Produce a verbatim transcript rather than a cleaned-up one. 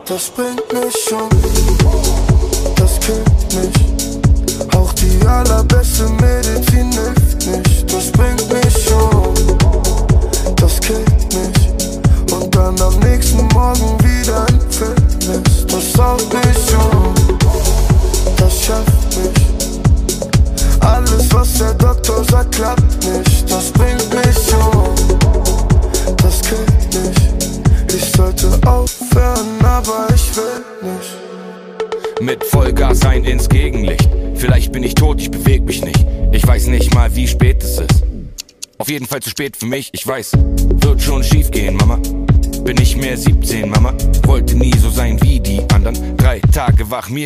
Das bringt mich um, das killt mich. Auch die allerbeste Medizin hilft nicht. Das bringt mich um, das killt mich. Und dann am nächsten Morgen wieder ein Fitness. Das saugt mich um, das schafft mich. Alles, was der Doktor sagt, klappt nicht. Das bringt mich um, das killt mich. Ich sollte aufhören, aber ich will nicht. Mit Vollgas rein ins Gegenlicht. Vielleicht bin ich tot, ich beweg mich nicht. Ich weiß nicht mal, wie spät es ist. Auf jeden Fall zu spät für mich, ich weiß. Wird schon schief gehen, Mama. Bin nicht mehr siebzehn, Mama. Wollte nie so sein wie die anderen. Drei Tage wach, mir